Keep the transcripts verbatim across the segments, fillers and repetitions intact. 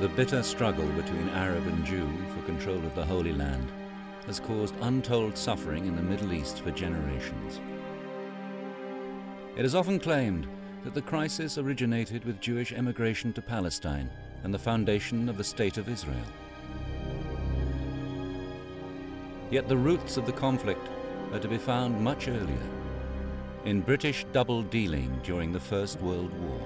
The bitter struggle between Arab and Jew for control of the Holy Land has caused untold suffering in the Middle East for generations. It is often claimed that the crisis originated with Jewish emigration to Palestine and the foundation of the State of Israel. Yet the roots of the conflict are to be found much earlier, in British double-dealing during the First World War.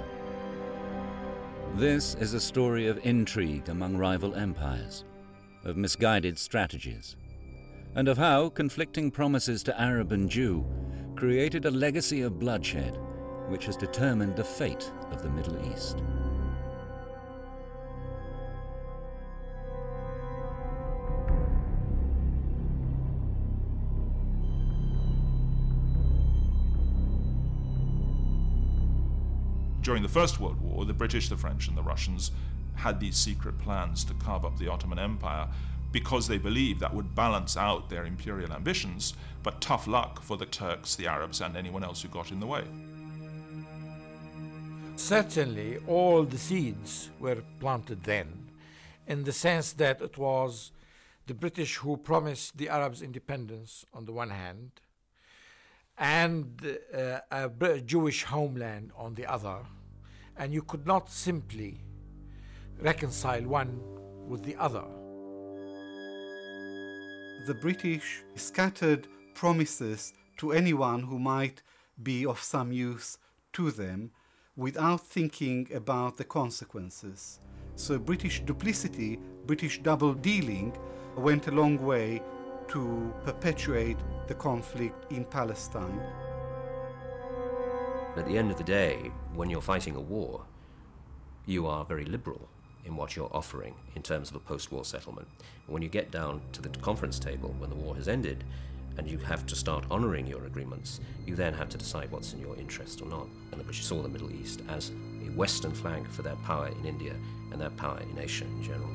This is a story of intrigue among rival empires, of misguided strategies, and of how conflicting promises to Arab and Jew created a legacy of bloodshed which has determined the fate of the Middle East. During the First World War, the British, the French, and the Russians had these secret plans to carve up the Ottoman Empire because they believed that would balance out their imperial ambitions, but tough luck for the Turks, the Arabs, and anyone else who got in the way. Certainly, all the seeds were planted then, in the sense that it was the British who promised the Arabs independence on the one hand, and uh, a Jewish homeland on the other, and you could not simply reconcile one with the other. The British scattered promises to anyone who might be of some use to them without thinking about the consequences. So British duplicity, British double-dealing went a long way to perpetuate the conflict in Palestine. At the end of the day, when you're fighting a war, you are very liberal in what you're offering in terms of a post-war settlement. When you get down to the conference table when the war has ended and you have to start honouring your agreements, you then have to decide what's in your interest or not. And the British saw the Middle East as a Western flank for their power in India and their power in Asia in general.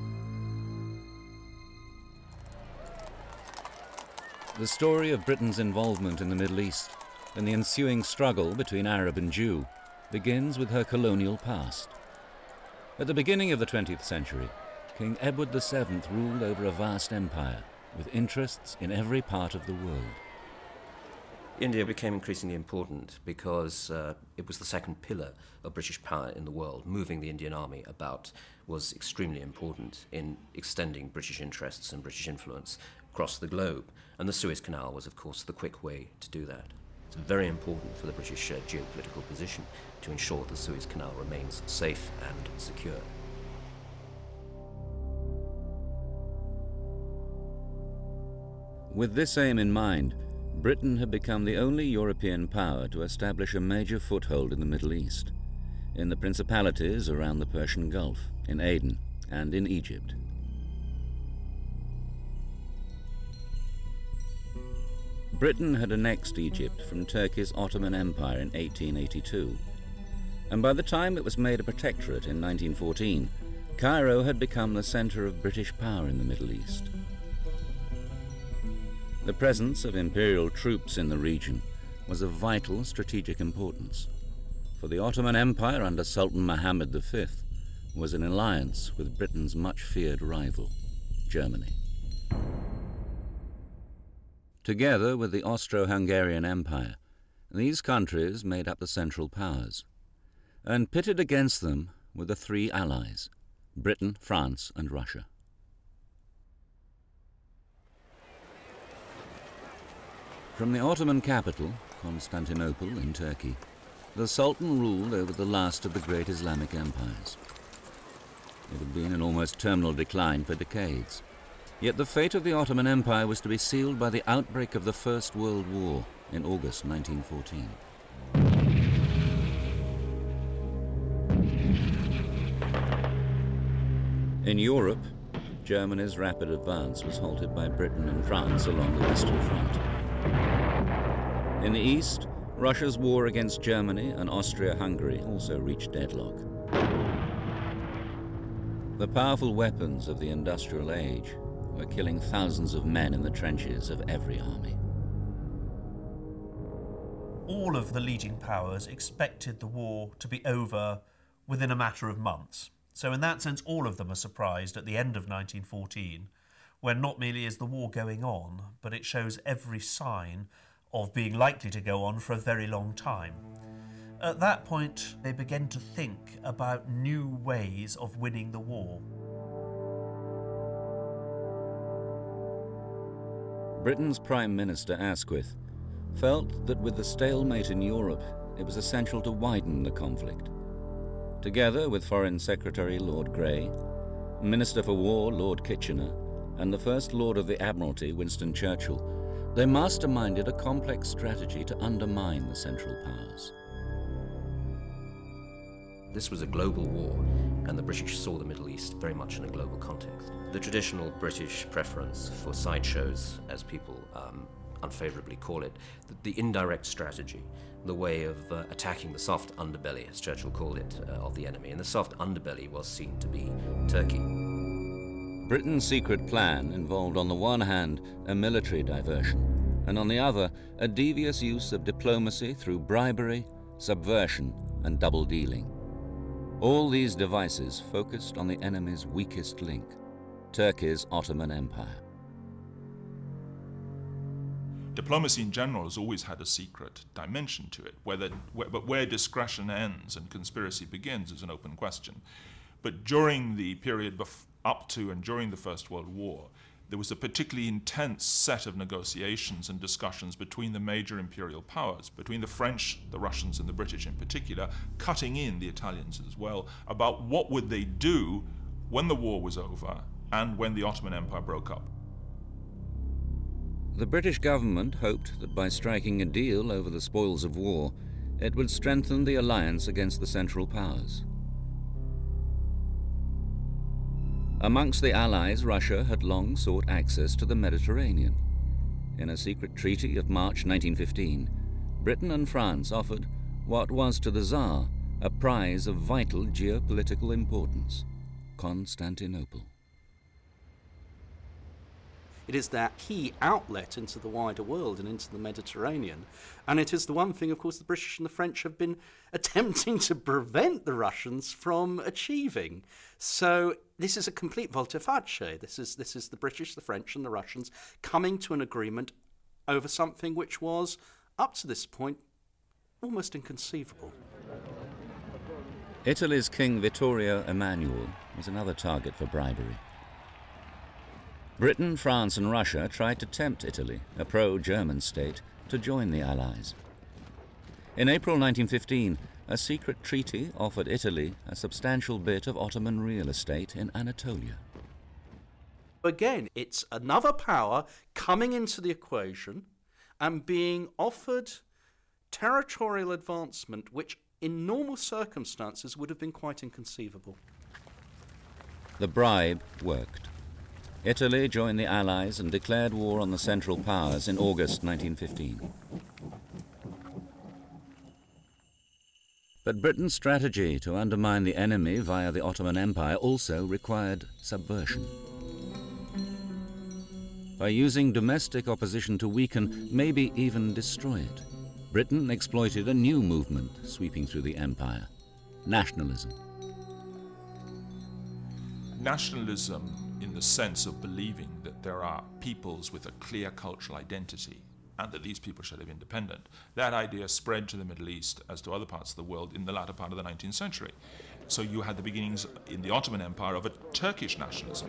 The story of Britain's involvement in the Middle East and the ensuing struggle between Arab and Jew begins with her colonial past. At the beginning of the twentieth century, King Edward the Seventh ruled over a vast empire with interests in every part of the world. India became increasingly important because uh, it was the second pillar of British power in the world. Moving the Indian Army about was extremely important in extending British interests and British influence across the globe. And the Suez Canal was, of course, the quick way to do that. It's very important for the British uh, geopolitical position to ensure the Suez Canal remains safe and secure. With this aim in mind, Britain had become the only European power to establish a major foothold in the Middle East, in the principalities around the Persian Gulf, in Aden, and in Egypt. Britain had annexed Egypt from Turkey's Ottoman Empire in eighteen eighty-two, and by the time it was made a protectorate in nineteen fourteen, Cairo had become the center of British power in the Middle East. The presence of imperial troops in the region was of vital strategic importance, for the Ottoman Empire under Sultan Muhammad the Fifth was in alliance with Britain's much-feared rival, Germany. Together with the Austro-Hungarian Empire, these countries made up the Central Powers, and pitted against them were the three allies, Britain, France, and Russia. From the Ottoman capital, Constantinople in Turkey, the Sultan ruled over the last of the great Islamic empires. It had been in almost terminal decline for decades. Yet the fate of the Ottoman Empire was to be sealed by the outbreak of the First World War in August nineteen fourteen. In Europe, Germany's rapid advance was halted by Britain and France along the Western Front. In the east, Russia's war against Germany and Austria-Hungary also reached deadlock. The powerful weapons of the industrial age were killing thousands of men in the trenches of every army. All of the leading powers expected the war to be over within a matter of months. So in that sense, all of them are surprised at the end of nineteen fourteen, when not merely is the war going on, but it shows every sign of being likely to go on for a very long time. At that point, they begin to think about new ways of winning the war. Britain's Prime Minister Asquith felt that with the stalemate in Europe, it was essential to widen the conflict. Together with Foreign Secretary Lord Grey, Minister for War Lord Kitchener, and the First Lord of the Admiralty Winston Churchill, they masterminded a complex strategy to undermine the Central Powers. This was a global war, and the British saw the Middle East very much in a global context. The traditional British preference for sideshows, as people um, unfavorably call it, the, the indirect strategy, the way of uh, attacking the soft underbelly, as Churchill called it, uh, of the enemy. And the soft underbelly was seen to be Turkey. Britain's secret plan involved on the one hand a military diversion, and on the other a devious use of diplomacy through bribery, subversion, and double-dealing. All these devices focused on the enemy's weakest link, Turkey's Ottoman Empire. Diplomacy in general has always had a secret dimension to it, whether, where, but where discretion ends and conspiracy begins is an open question. But during the period bef- up to and during the First World War, there was a particularly intense set of negotiations and discussions between the major imperial powers, between the French, the Russians, and the British in particular, cutting in the Italians as well, about what would they do when the war was over and when the Ottoman Empire broke up. The British government hoped that by striking a deal over the spoils of war, it would strengthen the alliance against the Central Powers. Amongst the Allies, Russia had long sought access to the Mediterranean. In a secret treaty of March nineteen fifteen, Britain and France offered what was to the Tsar a prize of vital geopolitical importance, Constantinople. It is that key outlet into the wider world and into the Mediterranean. And it is the one thing, of course, the British and the French have been attempting to prevent the Russians from achieving. So this is a complete volte-face. This is, this is the British, the French and the Russians coming to an agreement over something which was, up to this point, almost inconceivable. Italy's King Vittorio Emanuele was another target for bribery. Britain, France and Russia tried to tempt Italy, a pro-German state, to join the Allies. In April nineteen fifteen, a secret treaty offered Italy a substantial bit of Ottoman real estate in Anatolia. Again, it's another power coming into the equation and being offered territorial advancement which in normal circumstances would have been quite inconceivable. The bribe worked. Italy joined the Allies and declared war on the Central Powers in August nineteen fifteen. But Britain's strategy to undermine the enemy via the Ottoman Empire also required subversion. By using domestic opposition to weaken, maybe even destroy it, Britain exploited a new movement sweeping through the empire: nationalism. Nationalism in the sense of believing that there are peoples with a clear cultural identity and that these people should live independent. That idea spread to the Middle East as to other parts of the world in the latter part of the nineteenth century. So you had the beginnings in the Ottoman Empire of a Turkish nationalism.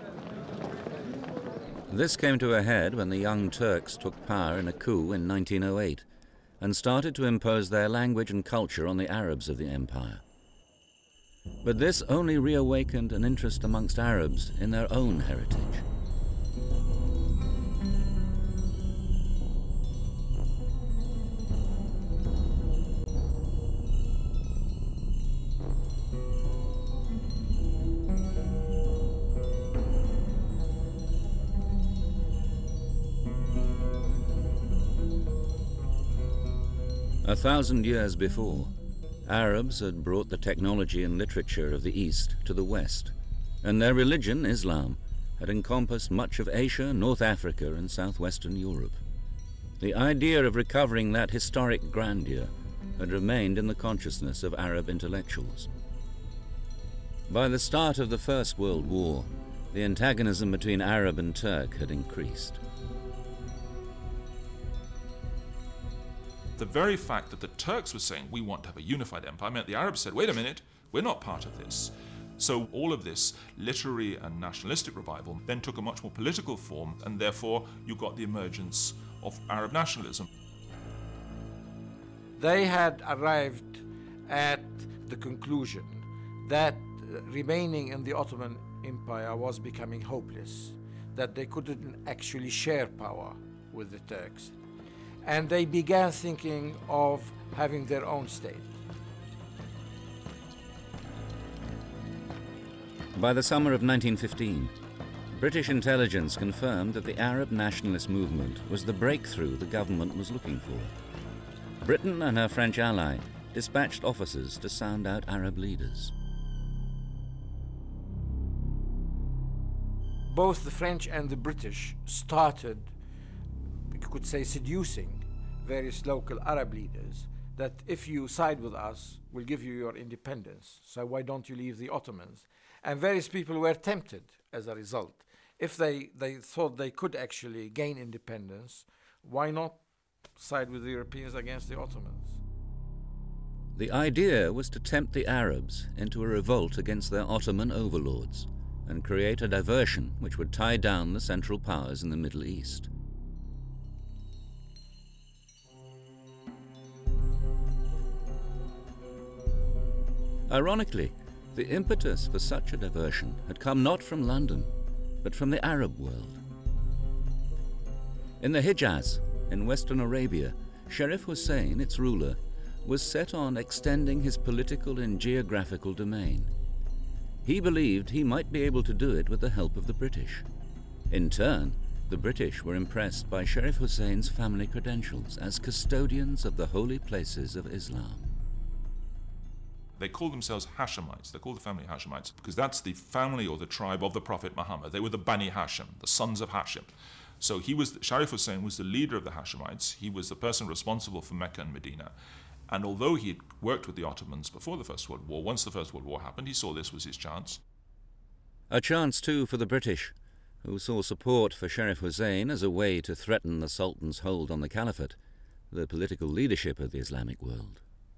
This came to a head when the Young Turks took power in a coup in nineteen oh eight and started to impose their language and culture on the Arabs of the empire. But this only reawakened an interest amongst Arabs in their own heritage. A thousand years before, Arabs had brought the technology and literature of the East to the West, and their religion, Islam, had encompassed much of Asia, North Africa, and southwestern Europe. The idea of recovering that historic grandeur had remained in the consciousness of Arab intellectuals. By the start of the First World War, the antagonism between Arab and Turk had increased. The very fact that the Turks were saying, we want to have a unified empire, meant the Arabs said, wait a minute, we're not part of this. So all of this literary and nationalistic revival then took a much more political form, and therefore you got the emergence of Arab nationalism. They had arrived at the conclusion that remaining in the Ottoman Empire was becoming hopeless, that they couldn't actually share power with the Turks. And they began thinking of having their own state. By the summer of nineteen fifteen, British intelligence confirmed that the Arab nationalist movement was the breakthrough the government was looking for. Britain and her French ally dispatched officers to sound out Arab leaders. Both the French and the British started, you could say, seducing various local Arab leaders that if you side with us, we'll give you your independence. So why don't you leave the Ottomans? And various people were tempted as a result. If they, they thought they could actually gain independence, why not side with the Europeans against the Ottomans? The idea was to tempt the Arabs into a revolt against their Ottoman overlords and create a diversion which would tie down the Central Powers in the Middle East. Ironically, the impetus for such a diversion had come not from London, but from the Arab world. In the Hijaz, in western Arabia, Sharif Hussein, its ruler, was set on extending his political and geographical domain. He believed he might be able to do it with the help of the British. In turn, the British were impressed by Sharif Hussein's family credentials as custodians of the holy places of Islam. They called themselves Hashemites. They called the family Hashemites because that's the family or the tribe of the Prophet Muhammad. They were the Bani Hashim, the sons of Hashim. So he was, Sharif Hussein was the leader of the Hashemites. He was the person responsible for Mecca and Medina. And although he had worked with the Ottomans before the First World War, once the First World War happened, he saw this was his chance. A chance, too, for the British, who saw support for Sharif Hussein as a way to threaten the Sultan's hold on the Caliphate, the political leadership of the Islamic world.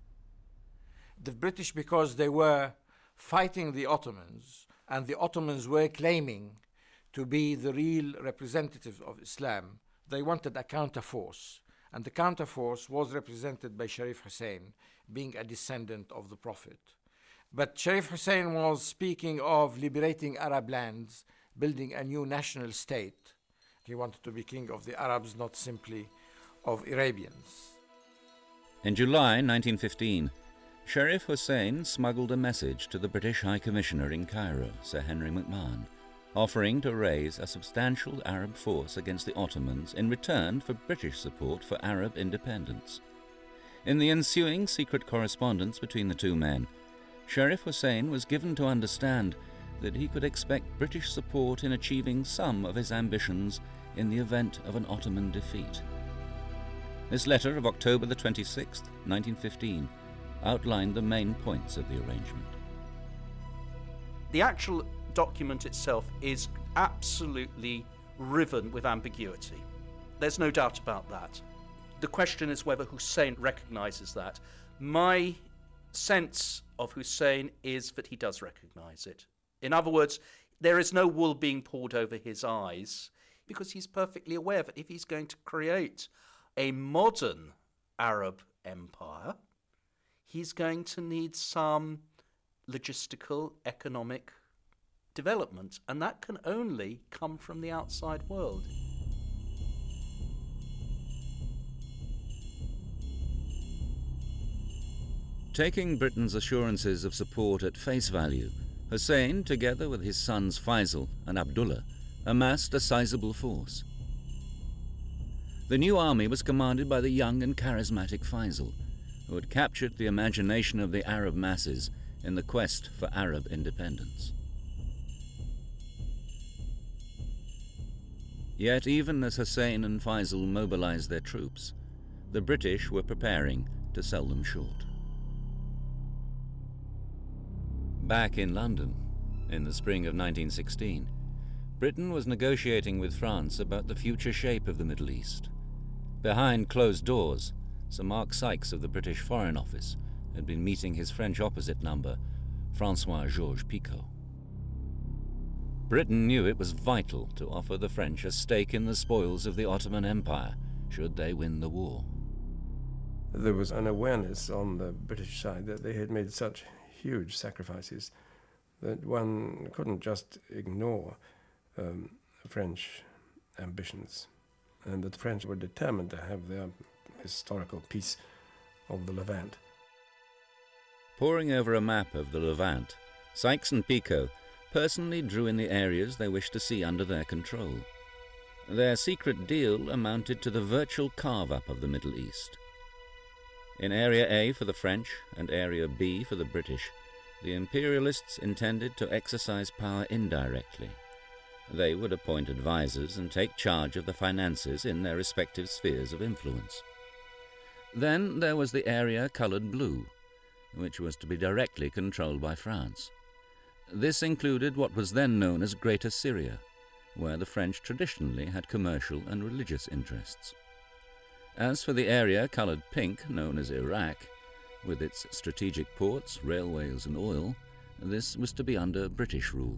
The British, because they were fighting the Ottomans, and the Ottomans were claiming to be the real representatives of Islam, they wanted a counterforce. And the counterforce was represented by Sharif Hussein, being a descendant of the Prophet. But Sharif Hussein was speaking of liberating Arab lands, building a new national state. He wanted to be king of the Arabs, not simply of Arabians. In July nineteen fifteen, Sharif Hussein smuggled a message to the British High Commissioner in Cairo, Sir Henry McMahon, offering to raise a substantial Arab force against the Ottomans in return for British support for Arab independence. In the ensuing secret correspondence between the two men, Sharif Hussein was given to understand that he could expect British support in achieving some of his ambitions in the event of an Ottoman defeat. This letter of October the twenty-sixth, nineteen fifteen, outlined the main points of the arrangement. The actual document itself is absolutely riven with ambiguity. There's no doubt about that. The question is whether Hussein recognizes that. My sense of Hussein is that he does recognize it. In other words, there is no wool being pulled over his eyes, because he's perfectly aware that if he's going to create a modern Arab empire, he's going to need some logistical, economic development, and that can only come from the outside world. Taking Britain's assurances of support at face value, Hussein, together with his sons Faisal and Abdullah, amassed a sizable force. The new army was commanded by the young and charismatic Faisal, who had captured the imagination of the Arab masses in the quest for Arab independence. Yet even as Hussein and Faisal mobilized their troops, the British were preparing to sell them short. Back in London, In the spring of nineteen sixteen, Britain was negotiating with France about the future shape of the Middle East. Behind closed doors, Sir Mark Sykes of the British Foreign Office had been meeting his French opposite number, François-Georges Picot. Britain knew it was vital to offer the French a stake in the spoils of the Ottoman Empire, should they win the war. There was an awareness on the British side that they had made such huge sacrifices that one couldn't just ignore um, French ambitions, and that the French were determined to have their historical piece of the Levant. Poring over a map of the Levant, Sykes and Picot personally drew in the areas they wished to see under their control. Their secret deal amounted to the virtual carve-up of the Middle East. In Area A for the French and Area B for the British, the imperialists intended to exercise power indirectly. They would appoint advisors and take charge of the finances in their respective spheres of influence. Then there was the area coloured blue, which was to be directly controlled by France. This included what was then known as Greater Syria, where the French traditionally had commercial and religious interests. As for the area coloured pink, known as Iraq, with its strategic ports, railways and oil, this was to be under British rule.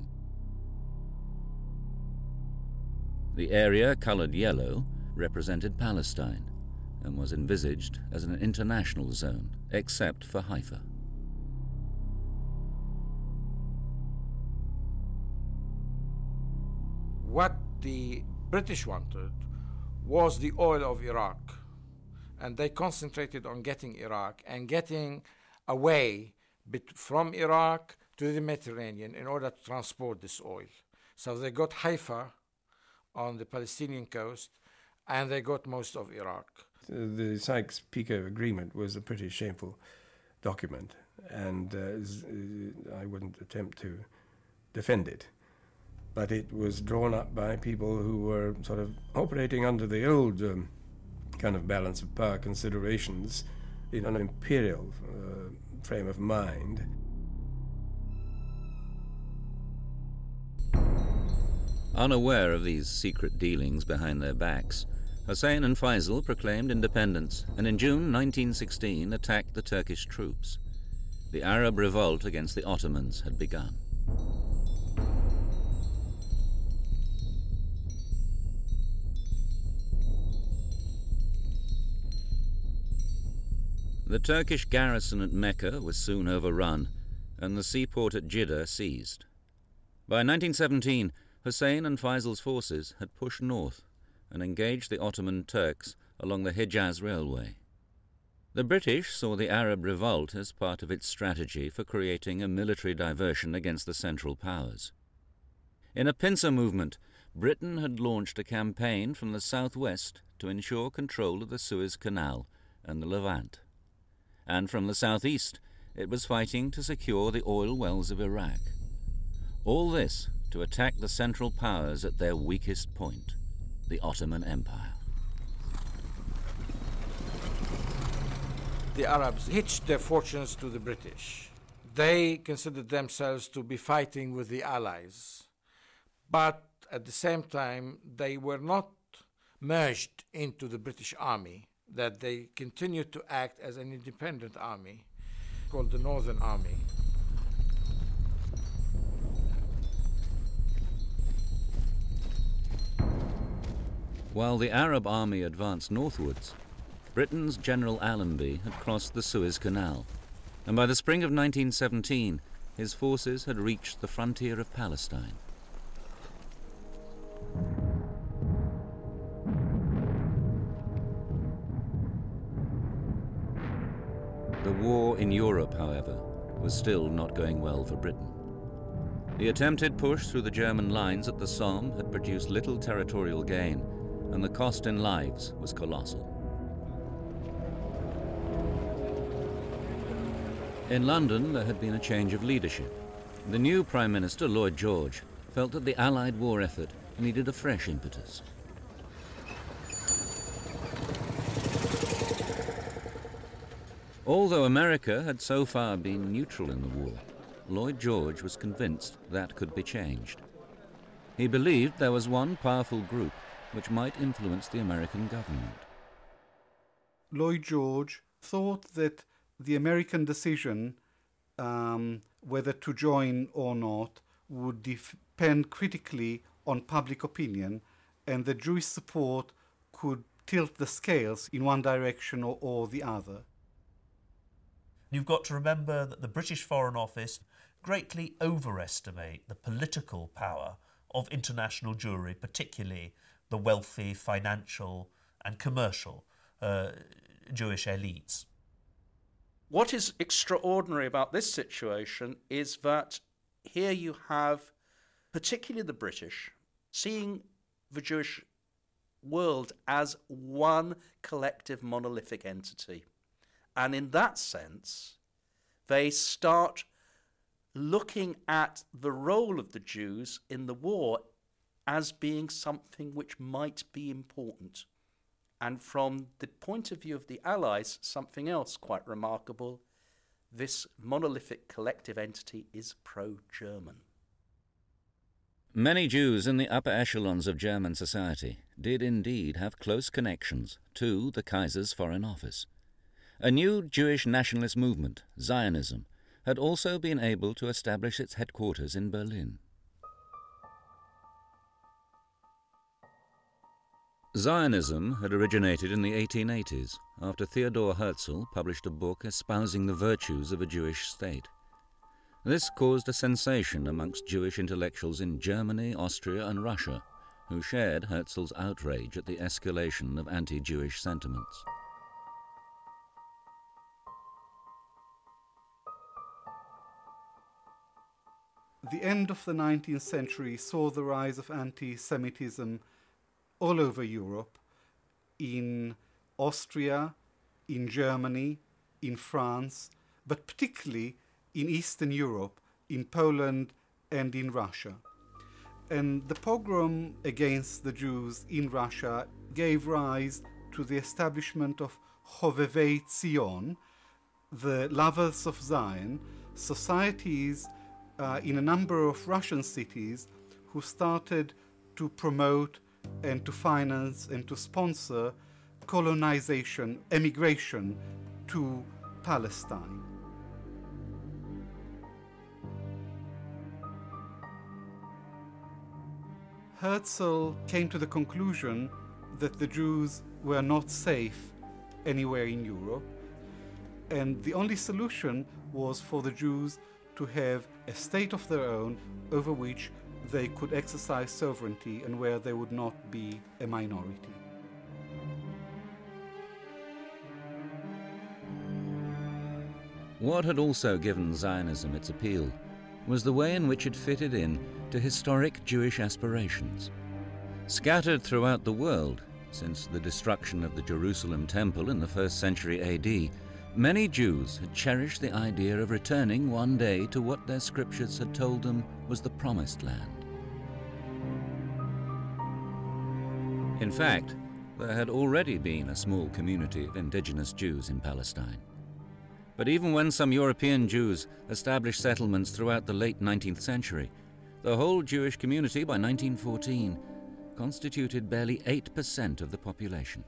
The area coloured yellow represented Palestine and was envisaged as an international zone, except for Haifa. What the British wanted was the oil of Iraq, and they concentrated on getting Iraq and getting away from Iraq to the Mediterranean in order to transport this oil. So they got Haifa on the Palestinian coast, and they got most of Iraq. The Sykes-Picot agreement was a pretty shameful document, and uh, I wouldn't attempt to defend it. But it was drawn up by people who were sort of operating under the old um, kind of balance of power considerations in an imperial uh, frame of mind. Unaware of these secret dealings behind their backs, Hussein and Faisal proclaimed independence and in June nineteen sixteen attacked the Turkish troops. The Arab revolt against the Ottomans had begun. The Turkish garrison at Mecca was soon overrun and the seaport at Jeddah seized. By nineteen seventeen, Hussein and Faisal's forces had pushed north and engaged the Ottoman Turks along the Hejaz Railway. The British saw the Arab revolt as part of its strategy for creating a military diversion against the Central Powers. In a pincer movement, Britain had launched a campaign from the southwest to ensure control of the Suez Canal and the Levant. And from the southeast, it was fighting to secure the oil wells of Iraq. All this to attack the Central Powers at their weakest point, the Ottoman Empire. The Arabs hitched their fortunes to the British. They considered themselves to be fighting with the Allies. But at the same time, they were not merged into the British Army, that they continued to act as an independent army called the Northern Army. While the Arab army advanced northwards, Britain's General Allenby had crossed the Suez Canal, and by the spring of nineteen seventeen, his forces had reached the frontier of Palestine. The war in Europe, however, was still not going well for Britain. The attempted push through the German lines at the Somme had produced little territorial gain, and the cost in lives was colossal. In London, there had been a change of leadership. The new Prime Minister, Lloyd George, felt that the Allied war effort needed a fresh impetus. Although America had so far been neutral in the war, Lloyd George was convinced that could be changed. He believed there was one powerful group which might influence the American government. Lloyd George thought that the American decision um, whether to join or not would depend critically on public opinion, and that Jewish support could tilt the scales in one direction or, or the other. You've got to remember that the British Foreign Office greatly overestimate the political power of international Jewry, particularly the wealthy, financial and commercial uh, Jewish elites. What is extraordinary about this situation is that here you have, particularly the British, seeing the Jewish world as one collective monolithic entity. And in that sense, they start looking at the role of the Jews in the war as being something which might be important. And from the point of view of the Allies, something else quite remarkable, this monolithic collective entity is pro-German. Many Jews in the upper echelons of German society did indeed have close connections to the Kaiser's Foreign Office. A new Jewish nationalist movement, Zionism, had also been able to establish its headquarters in Berlin. Zionism had originated in the eighteen eighties after Theodor Herzl published a book espousing the virtues of a Jewish state. This caused a sensation amongst Jewish intellectuals in Germany, Austria and Russia, who shared Herzl's outrage at the escalation of anti-Jewish sentiments. The end of the nineteenth century saw the rise of anti-Semitism all over Europe, in Austria, in Germany, in France, but particularly in Eastern Europe, in Poland and in Russia. And the pogrom against the Jews in Russia gave rise to the establishment of Hovevei Zion, the lovers of Zion, societies uh, in a number of Russian cities who started to promote and to finance and to sponsor colonization, emigration to Palestine. Herzl came to the conclusion that the Jews were not safe anywhere in Europe, and the only solution was for the Jews to have a state of their own over which they could exercise sovereignty and where they would not be a minority. What had also given Zionism its appeal was the way in which it fitted in to historic Jewish aspirations. Scattered throughout the world, since the destruction of the Jerusalem Temple in the first century A D, many Jews had cherished the idea of returning one day to what their scriptures had told them was the Promised Land. In fact, there had already been a small community of indigenous Jews in Palestine. But even when some European Jews established settlements throughout the late nineteenth century, the whole Jewish community by nineteen fourteen constituted barely eight percent of the population.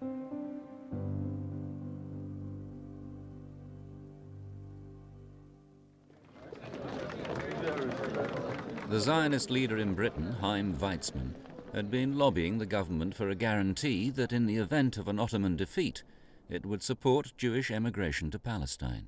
The Zionist leader in Britain, Chaim Weizmann, had been lobbying the government for a guarantee that in the event of an Ottoman defeat, it would support Jewish emigration to Palestine.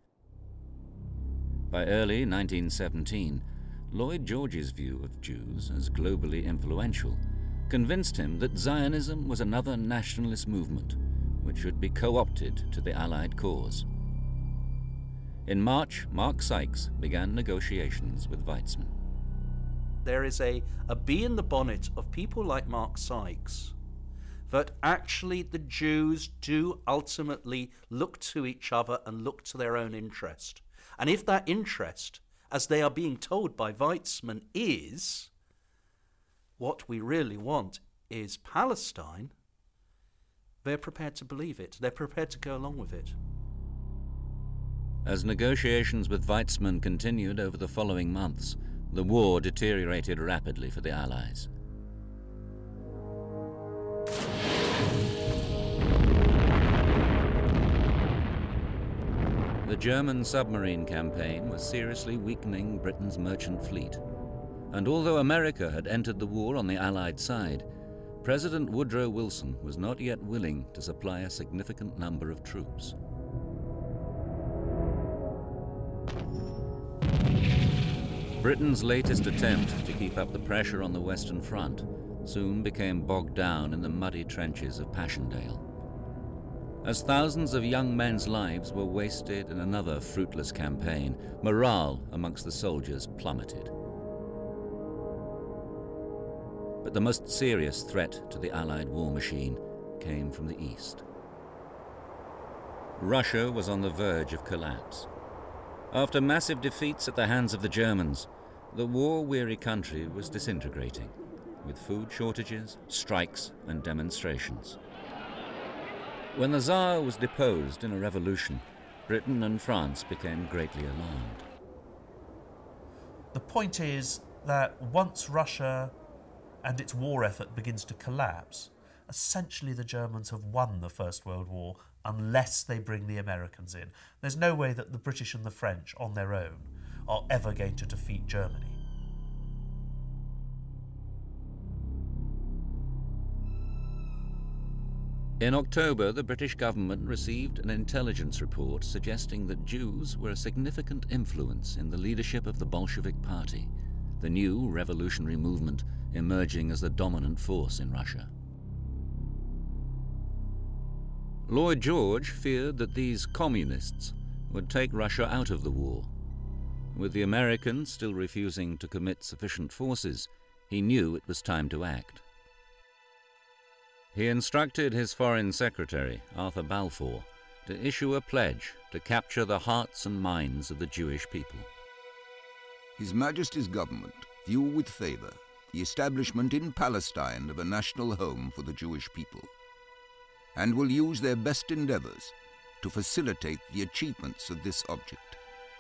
By early nineteen seventeen, Lloyd George's view of Jews as globally influential convinced him that Zionism was another nationalist movement which should be co-opted to the Allied cause. In March, Mark Sykes began negotiations with Weizmann. There is a, a bee in the bonnet of people like Mark Sykes that actually the Jews do ultimately look to each other and look to their own interest. And if that interest, as they are being told by Weizmann, is what we really want is Palestine, they're prepared to believe it. They're prepared to go along with it. As negotiations with Weizmann continued over the following months, the war deteriorated rapidly for the Allies. The German submarine campaign was seriously weakening Britain's merchant fleet. And although America had entered the war on the Allied side, President Woodrow Wilson was not yet willing to supply a significant number of troops. Britain's latest attempt to keep up the pressure on the Western Front soon became bogged down in the muddy trenches of Passchendaele. As thousands of young men's lives were wasted in another fruitless campaign, morale amongst the soldiers plummeted. But the most serious threat to the Allied war machine came from the east. Russia was on the verge of collapse. After massive defeats at the hands of the Germans, the war-weary country was disintegrating, with food shortages, strikes, and demonstrations. When the Tsar was deposed in a revolution, Britain and France became greatly alarmed. The point is that once Russia and its war effort begins to collapse, essentially the Germans have won the First World War unless they bring the Americans in. There's no way that the British and the French on their own are ever going to defeat Germany. In October, the British government received an intelligence report suggesting that Jews were a significant influence in the leadership of the Bolshevik Party, the new revolutionary movement emerging as the dominant force in Russia. Lloyd George feared that these communists would take Russia out of the war. With the Americans still refusing to commit sufficient forces, he knew it was time to act. He instructed his Foreign Secretary, Arthur Balfour, to issue a pledge to capture the hearts and minds of the Jewish people. His Majesty's government view with favour the establishment in Palestine of a national home for the Jewish people, and will use their best endeavours to facilitate the achievements of this object.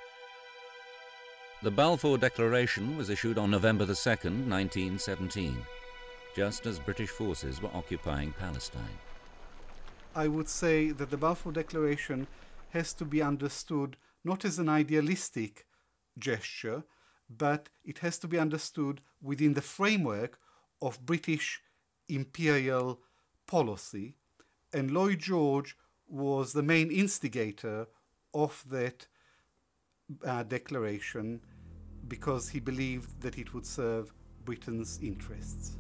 The Balfour Declaration was issued on November the second, nineteen seventeen, just as British forces were occupying Palestine. I would say that the Balfour Declaration has to be understood not as an idealistic gesture, but it has to be understood within the framework of British imperial policy. And Lloyd George was the main instigator of that uh, declaration because he believed that it would serve Britain's interests.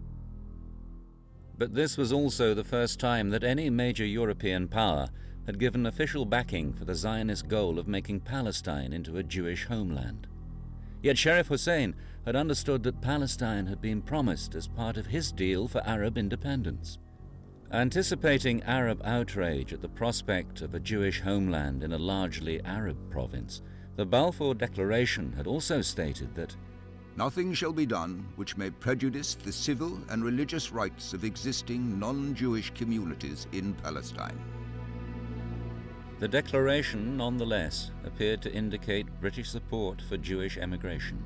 But this was also the first time that any major European power had given official backing for the Zionist goal of making Palestine into a Jewish homeland. Yet Sharif Hussein had understood that Palestine had been promised as part of his deal for Arab independence. Anticipating Arab outrage at the prospect of a Jewish homeland in a largely Arab province, the Balfour Declaration had also stated that nothing shall be done which may prejudice the civil and religious rights of existing non-Jewish communities in Palestine. The declaration, nonetheless, appeared to indicate British support for Jewish emigration.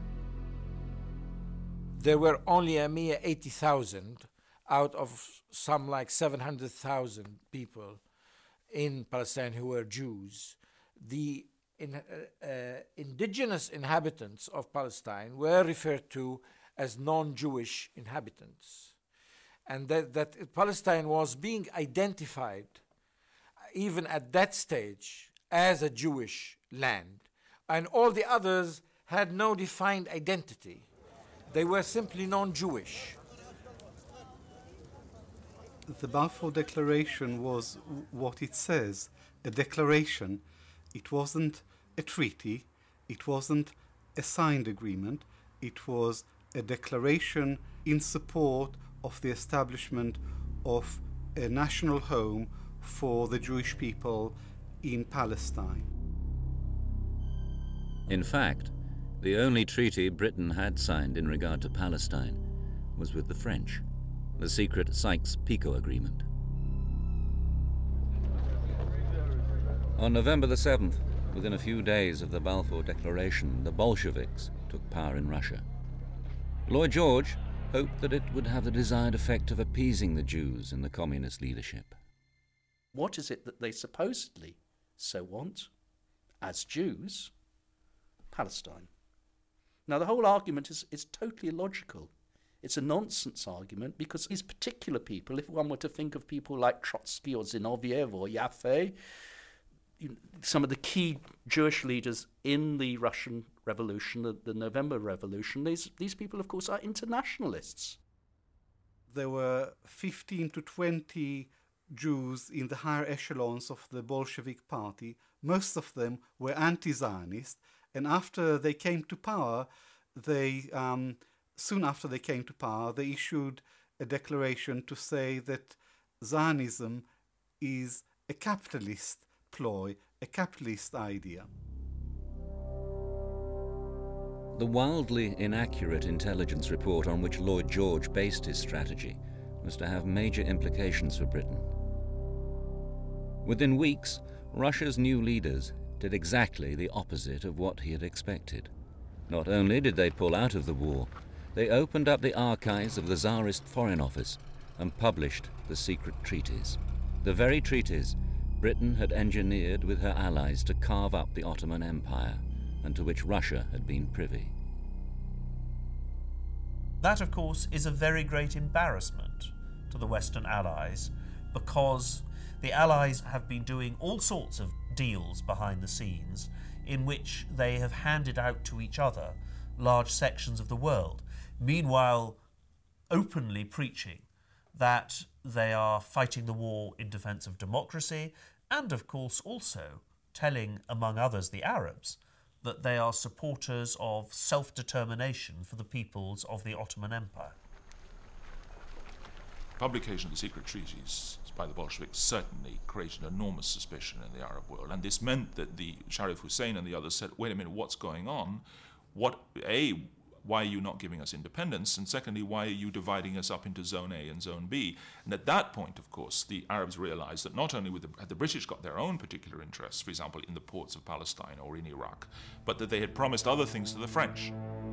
There were only a mere eighty thousand out of some like seven hundred thousand people in Palestine who were Jews. The in, uh, uh, indigenous inhabitants of Palestine were referred to as non-Jewish inhabitants. And that, that Palestine was being identified, even at that stage, as a Jewish land. And all the others had no defined identity. They were simply non-Jewish. The Balfour Declaration was what it says, a declaration. It wasn't a treaty, it wasn't a signed agreement, it was a declaration in support of the establishment of a national home for the Jewish people in Palestine. In fact, the only treaty Britain had signed in regard to Palestine was with the French, the secret Sykes-Picot Agreement. On November the seventh, Within a few days of the Balfour Declaration, the Bolsheviks took power in Russia. Lloyd George hoped that it would have the desired effect of appeasing the Jews in the communist leadership. What is it that they supposedly so want, as Jews? Palestine. Now, the whole argument is, is totally illogical. It's a nonsense argument because these particular people, if one were to think of people like Trotsky or Zinoviev or Yaffe, you know, some of the key Jewish leaders in the Russian Revolution, the, the November Revolution, these, these people, of course, are internationalists. There were fifteen to twenty Jews in the higher echelons of the Bolshevik party. Most of them were anti-Zionist, and after they came to power, they um, soon after they came to power, they issued a declaration to say that Zionism is a capitalist ploy, a capitalist idea. The wildly inaccurate intelligence report on which Lloyd George based his strategy was to have major implications for Britain. Within weeks, Russia's new leaders did exactly the opposite of what he had expected. Not only did they pull out of the war, they opened up the archives of the Tsarist Foreign Office and published the secret treaties. The very treaties Britain had engineered with her allies to carve up the Ottoman Empire, and to which Russia had been privy. That, of course, is a very great embarrassment to the Western Allies, because the Allies have been doing all sorts of deals behind the scenes in which they have handed out to each other large sections of the world, meanwhile openly preaching that they are fighting the war in defence of democracy, and of course also telling, among others, the Arabs, that they are supporters of self-determination for the peoples of the Ottoman Empire. Publication of the secret treaties by the Bolsheviks certainly created enormous suspicion in the Arab world, and this meant that the Sharif Hussein and the others said, wait a minute, what's going on? What, A, why are you not giving us independence? And secondly, why are you dividing us up into Zone A and Zone B? And at that point, of course, the Arabs realized that not only the, had the British got their own particular interests, for example, in the ports of Palestine or in Iraq, but that they had promised other things to the French.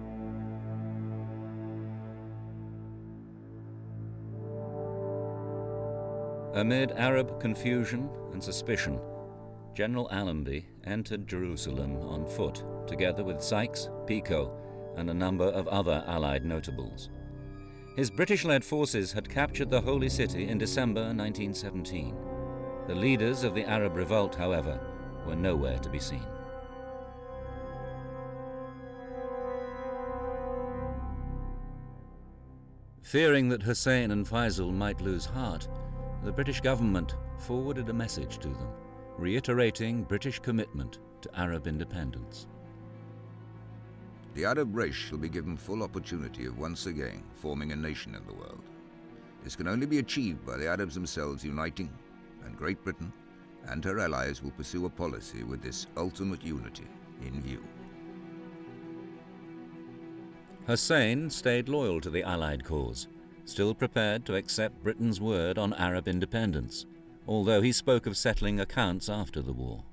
Amid Arab confusion and suspicion, General Allenby entered Jerusalem on foot, together with Sykes, Picot, and a number of other Allied notables. His British-led forces had captured the Holy City in December nineteen seventeen. The leaders of the Arab revolt, however, were nowhere to be seen. Fearing that Hussein and Faisal might lose heart, the British government forwarded a message to them, reiterating British commitment to Arab independence. The Arab race shall be given full opportunity of once again forming a nation in the world. This can only be achieved by the Arabs themselves uniting, and Great Britain and her allies will pursue a policy with this ultimate unity in view. Hussein stayed loyal to the Allied cause, still prepared to accept Britain's word on Arab independence, although he spoke of settling accounts after the war.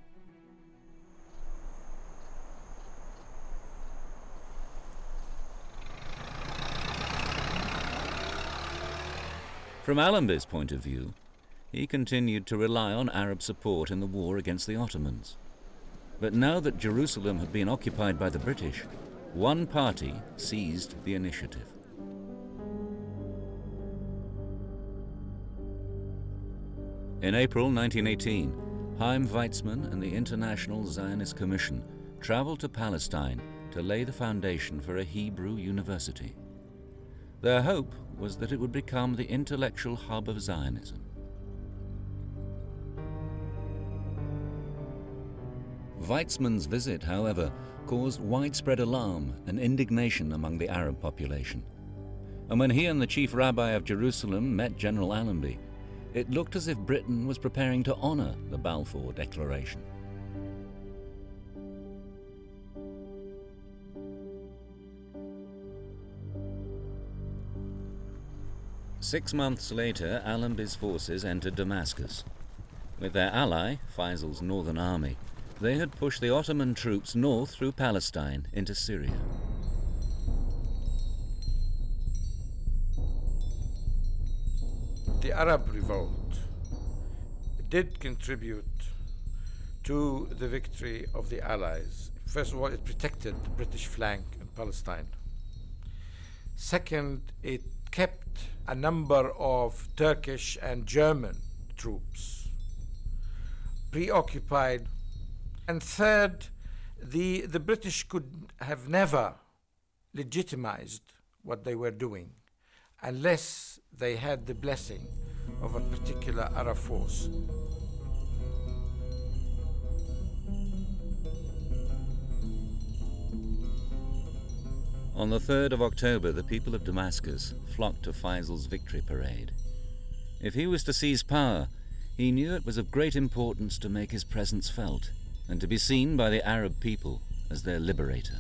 From Allenby's point of view, he continued to rely on Arab support in the war against the Ottomans. But now that Jerusalem had been occupied by the British, one party seized the initiative. In April nineteen eighteen, Chaim Weizmann and the International Zionist Commission traveled to Palestine to lay the foundation for a Hebrew university. Their hope was that it would become the intellectual hub of Zionism. Weizmann's visit, however, caused widespread alarm and indignation among the Arab population. And when he and the chief rabbi of Jerusalem met General Allenby, it looked as if Britain was preparing to honor the Balfour Declaration. Six months later, Allenby's forces entered Damascus. With their ally, Faisal's Northern Army, They had pushed the Ottoman troops north through Palestine into Syria. The Arab revolt did contribute to the victory of the Allies. First of all, it protected the British flank in Palestine. Second, it kept a number of Turkish and German troops preoccupied. And third, the, the British could have never legitimized what they were doing unless they had the blessing of a particular Arab force. On the third of October, the people of Damascus flocked to Faisal's victory parade. If he was to seize power, he knew it was of great importance to make his presence felt and to be seen by the Arab people as their liberator.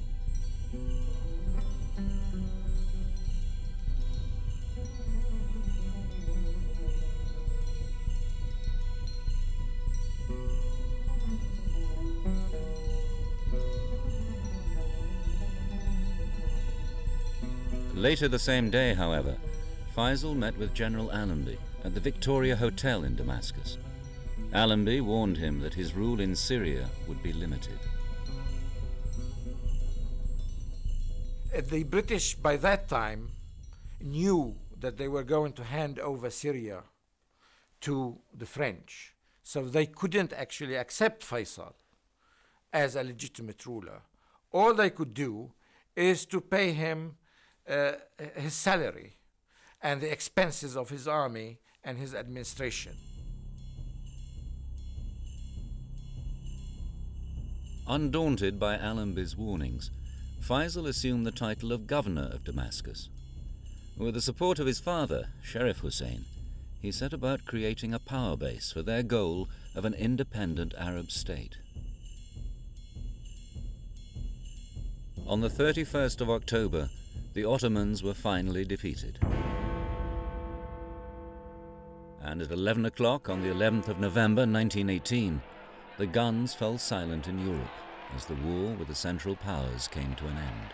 Later the same day, however, Faisal met with General Allenby at the Victoria Hotel in Damascus. Allenby warned him that his rule in Syria would be limited. The British, by that time, knew that they were going to hand over Syria to the French, so they couldn't actually accept Faisal as a legitimate ruler. All they could do is to pay him uh, his salary and the expenses of his army and his administration. Undaunted by Allenby's warnings, Faisal assumed the title of governor of Damascus. With the support of his father, Sharif Hussein, he set about creating a power base for their goal of an independent Arab state. On the thirty-first of October, the Ottomans were finally defeated. And at eleven o'clock on the eleventh of November nineteen eighteen, the guns fell silent in Europe as the war with the Central Powers came to an end.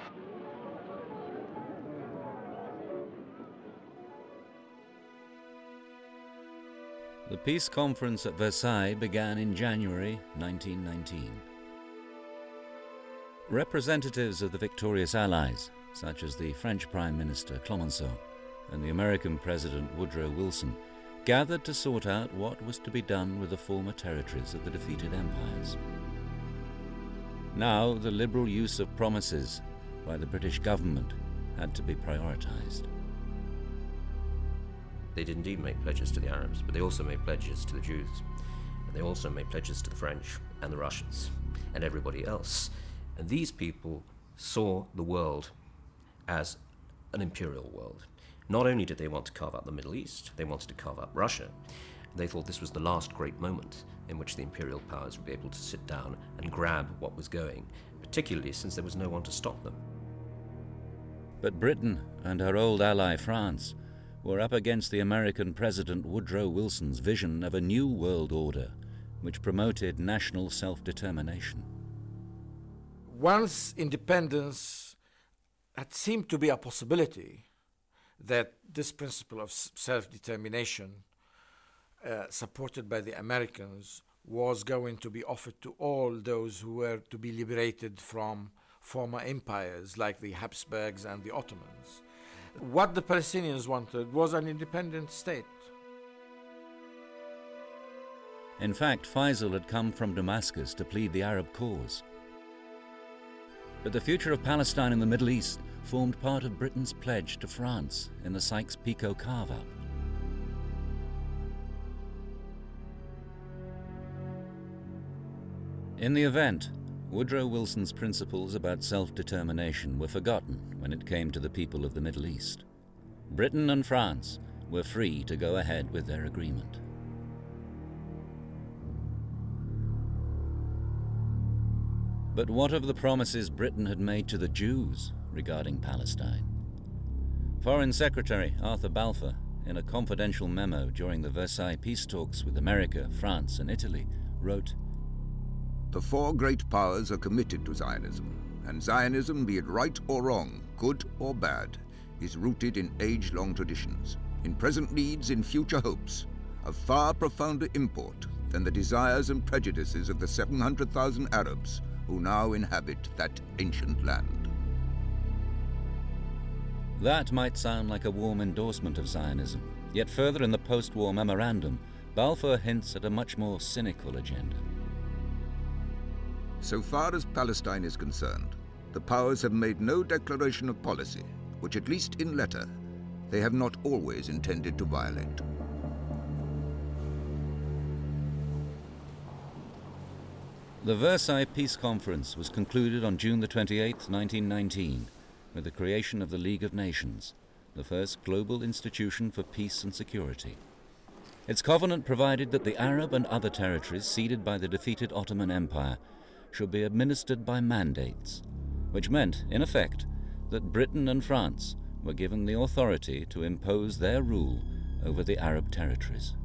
The peace conference at Versailles began in January nineteen nineteen. Representatives of the victorious Allies, such as the French Prime Minister Clemenceau and the American President Woodrow Wilson, gathered to sort out what was to be done with the former territories of the defeated empires. Now, the liberal use of promises by the British government had to be prioritized. They did indeed make pledges to the Arabs, but they also made pledges to the Jews. And they also made pledges to the French and the Russians and everybody else. And these people saw the world as an imperial world. Not only did they want to carve out the Middle East, they wanted to carve out Russia. They thought this was the last great moment in which the imperial powers would be able to sit down and grab what was going, particularly since there was no one to stop them. But Britain and her old ally France were up against the American President Woodrow Wilson's vision of a new world order which promoted national self-determination. Once independence had seemed to be a possibility, that this principle of self-determination uh, supported by the Americans was going to be offered to all those who were to be liberated from former empires like the Habsburgs and the Ottomans. What the Palestinians wanted was an independent state. In fact, Faisal had come from Damascus to plead the Arab cause. But the future of Palestine and the Middle East formed part of Britain's pledge to France in the Sykes-Picot carve-up. In the event, Woodrow Wilson's principles about self-determination were forgotten when it came to the people of the Middle East. Britain and France were free to go ahead with their agreement. But what of the promises Britain had made to the Jews regarding Palestine? Foreign Secretary Arthur Balfour, in a confidential memo during the Versailles peace talks with America, France, and Italy, wrote, The four great powers are committed to Zionism, and Zionism, be it right or wrong, good or bad, is rooted in age-long traditions, in present needs, in future hopes, of far profounder import than the desires and prejudices of the seven hundred thousand Arabs who now inhabit that ancient land. That might sound like a warm endorsement of Zionism, yet further in the post-war memorandum, Balfour hints at a much more cynical agenda. So far as Palestine is concerned, the powers have made no declaration of policy, which at least in letter, they have not always intended to violate. The Versailles Peace Conference was concluded on June the twenty-eighth, nineteen nineteen, with the creation of the League of Nations, the first global institution for peace and security. Its covenant provided that the Arab and other territories ceded by the defeated Ottoman Empire should be administered by mandates, which meant, in effect, that Britain and France were given the authority to impose their rule over the Arab territories.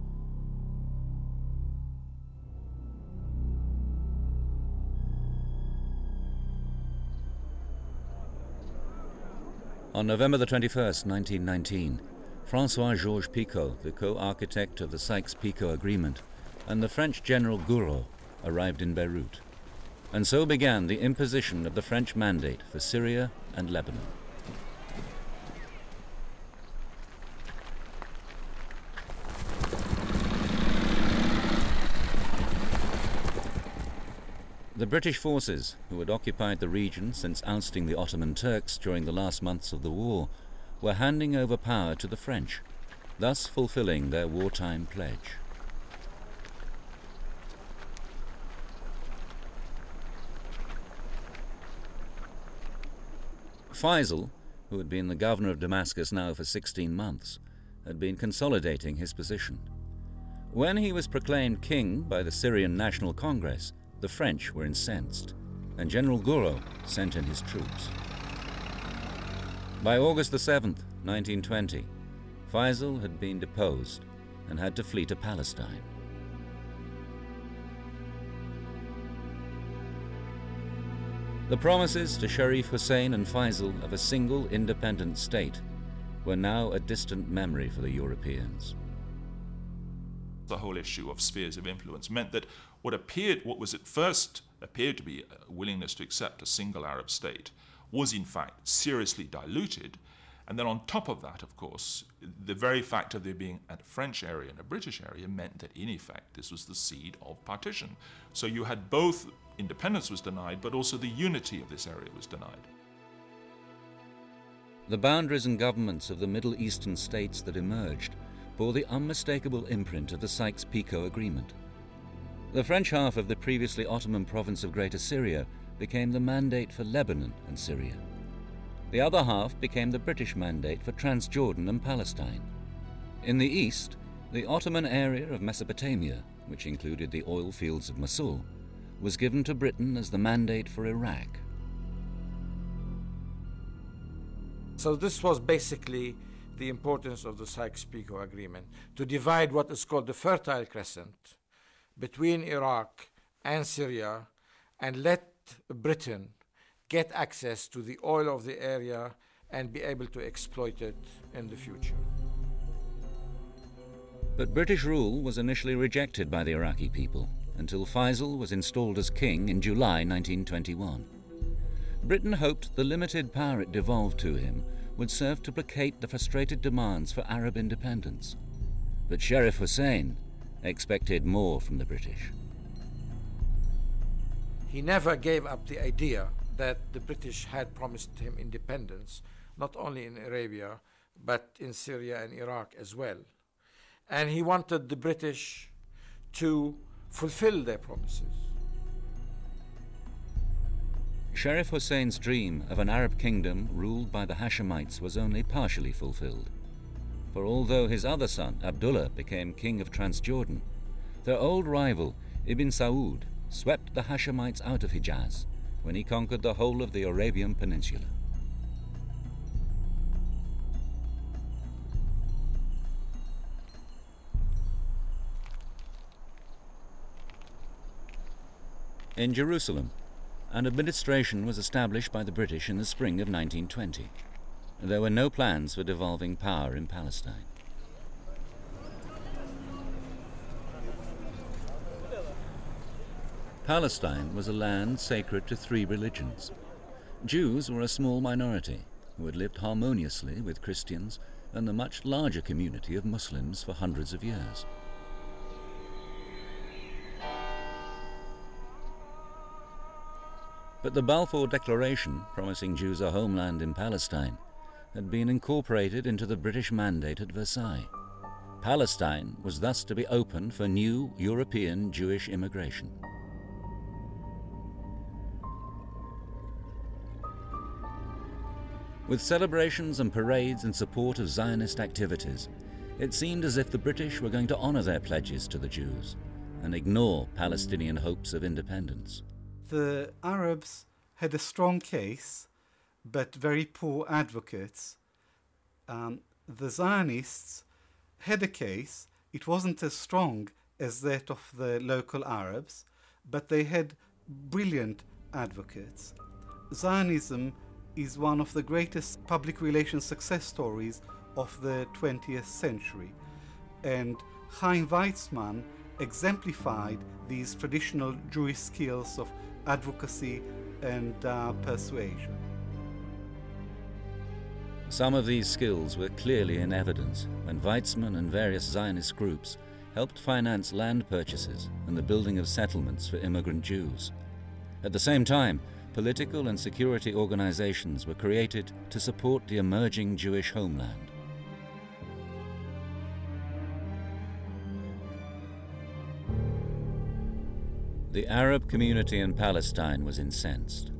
On November the twenty-first, nineteen nineteen, François-Georges Picot, the co-architect of the Sykes-Picot Agreement, and the French General Gouraud arrived in Beirut. And so began the imposition of the French mandate for Syria and Lebanon. The British forces, who had occupied the region since ousting the Ottoman Turks during the last months of the war, were handing over power to the French, thus fulfilling their wartime pledge. Faisal, who had been the governor of Damascus now for sixteen months, had been consolidating his position. When he was proclaimed king by the Syrian National Congress, the French were incensed, and General Gouraud sent in his troops. By August the seventh, nineteen twenty, Faisal had been deposed and had to flee to Palestine. The promises to Sharif Hussein and Faisal of a single independent state were now a distant memory for the Europeans. The whole issue of spheres of influence meant that what appeared, what was at first appeared to be a willingness to accept a single Arab state was in fact seriously diluted. And then on top of that, of course, the very fact of there being a French area and a British area meant that in effect this was the seed of partition. So you had both independence was denied, but also the unity of this area was denied. The boundaries and governments of the Middle Eastern states that emerged bore the unmistakable imprint of the Sykes-Picot Agreement. The French half of the previously Ottoman province of Greater Syria became the mandate for Lebanon and Syria. The other half became the British mandate for Transjordan and Palestine. In the east, the Ottoman area of Mesopotamia, which included the oil fields of Mosul, was given to Britain as the mandate for Iraq. So this was basically the importance of the Sykes-Picot Agreement, to divide what is called the Fertile Crescent between Iraq and Syria and let Britain get access to the oil of the area and be able to exploit it in the future. But British rule was initially rejected by the Iraqi people until Faisal was installed as king in July nineteen twenty-one. Britain hoped the limited power it devolved to him would serve to placate the frustrated demands for Arab independence. But Sharif Hussein expected more from the British. He never gave up the idea that the British had promised him independence, not only in Arabia, but in Syria and Iraq as well. And he wanted the British to fulfill their promises. Sharif Hussein's dream of an Arab kingdom ruled by the Hashemites was only partially fulfilled. For although his other son, Abdullah, became king of Transjordan, their old rival, Ibn Saud, swept the Hashemites out of Hijaz when he conquered the whole of the Arabian Peninsula. In Jerusalem, an administration was established by the British in the spring of nineteen twenty. There were no plans for devolving power in Palestine. Palestine was a land sacred to three religions. Jews were a small minority who had lived harmoniously with Christians and the much larger community of Muslims for hundreds of years. But the Balfour Declaration, promising Jews a homeland in Palestine, had been incorporated into the British mandate at Versailles. Palestine was thus to be opened for new European Jewish immigration. With celebrations and parades in support of Zionist activities, it seemed as if the British were going to honor their pledges to the Jews and ignore Palestinian hopes of independence. The Arabs had a strong case, but very poor advocates. Um, the Zionists had a case. It wasn't as strong as that of the local Arabs, but they had brilliant advocates. Zionism is one of the greatest public relations success stories of the twentieth century, and Chaim Weizmann exemplified these traditional Jewish skills of advocacy and uh, persuasion. Some of these skills were clearly in evidence when Weizmann and various Zionist groups helped finance land purchases and the building of settlements for immigrant Jews. At the same time, political and security organizations were created to support the emerging Jewish homeland. The Arab community in Palestine was incensed.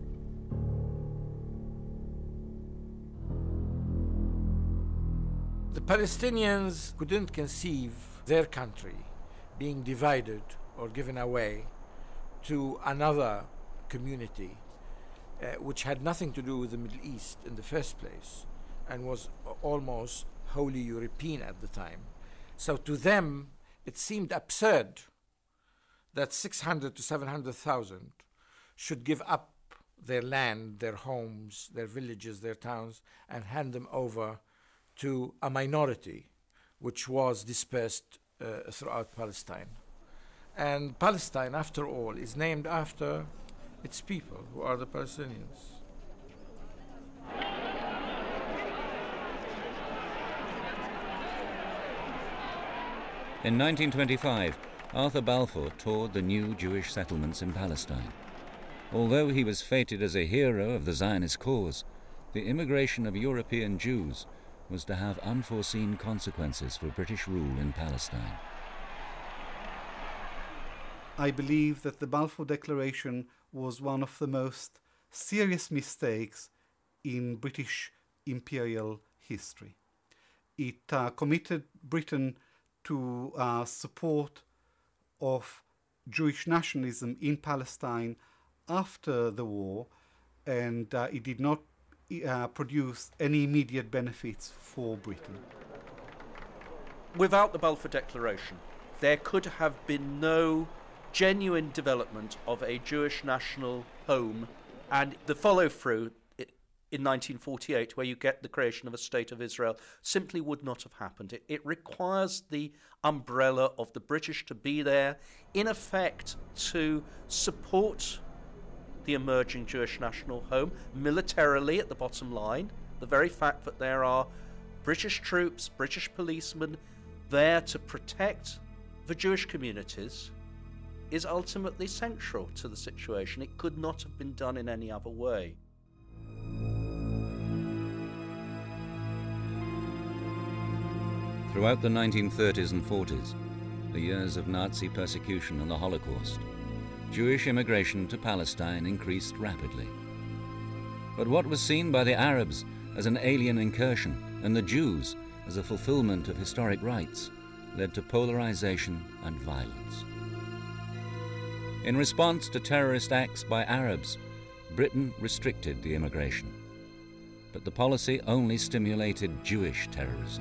The Palestinians couldn't conceive their country being divided or given away to another community uh, which had nothing to do with the Middle East in the first place and was almost wholly European at the time. So to them, it seemed absurd that six hundred to seven hundred thousand should give up their land, their homes, their villages, their towns, and hand them over to a minority which was dispersed uh, throughout Palestine. And Palestine, after all, is named after its people, who are the Palestinians. In nineteen twenty-five, Arthur Balfour toured the new Jewish settlements in Palestine. Although he was fated as a hero of the Zionist cause, the immigration of European Jews was to have unforeseen consequences for British rule in Palestine. I believe that the Balfour Declaration was one of the most serious mistakes in British imperial history. It uh, committed Britain to uh, support of Jewish nationalism in Palestine after the war, and uh, it did not uh, produce any immediate benefits for Britain. Without the Balfour Declaration, there could have been no genuine development of a Jewish national home, and the follow-through in nineteen forty-eight, where you get the creation of a State of Israel, simply would not have happened. It, it requires the umbrella of the British to be there, in effect, to support the emerging Jewish national home, militarily at the bottom line. The very fact that there are British troops, British policemen there to protect the Jewish communities is ultimately central to the situation. It could not have been done in any other way. Throughout the nineteen thirties and forties, the years of Nazi persecution and the Holocaust, Jewish immigration to Palestine increased rapidly. But what was seen by the Arabs as an alien incursion and the Jews as a fulfillment of historic rights led to polarization and violence. In response to terrorist acts by Arabs, Britain restricted the immigration, but the policy only stimulated Jewish terrorism.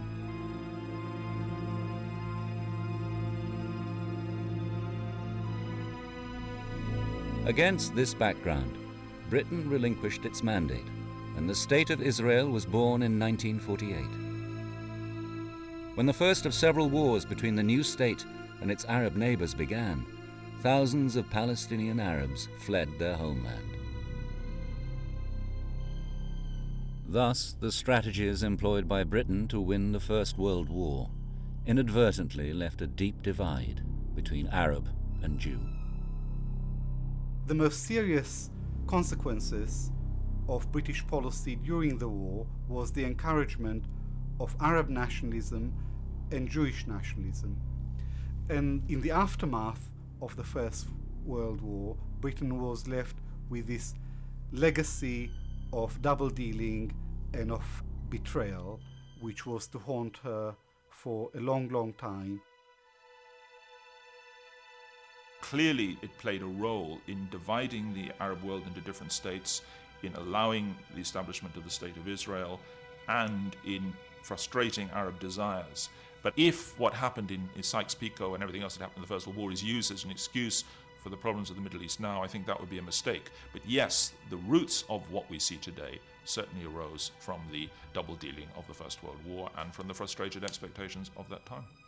Against this background, Britain relinquished its mandate, and the State of Israel was born in nineteen forty-eight. When the first of several wars between the new state and its Arab neighbors began, thousands of Palestinian Arabs fled their homeland. Thus, the strategies employed by Britain to win the First World War inadvertently left a deep divide between Arab and Jew. The most serious consequences of British policy during the war was the encouragement of Arab nationalism and Jewish nationalism. And in the aftermath of the First World War, Britain was left with this legacy of double-dealing and of betrayal, which was to haunt her for a long, long time. Clearly, it played a role in dividing the Arab world into different states, in allowing the establishment of the State of Israel, and in frustrating Arab desires. But if what happened in, in Sykes-Picot and everything else that happened in the First World War is used as an excuse for the problems of the Middle East now, I think that would be a mistake. But yes, the roots of what we see today certainly arose from the double dealing of the First World War and from the frustrated expectations of that time.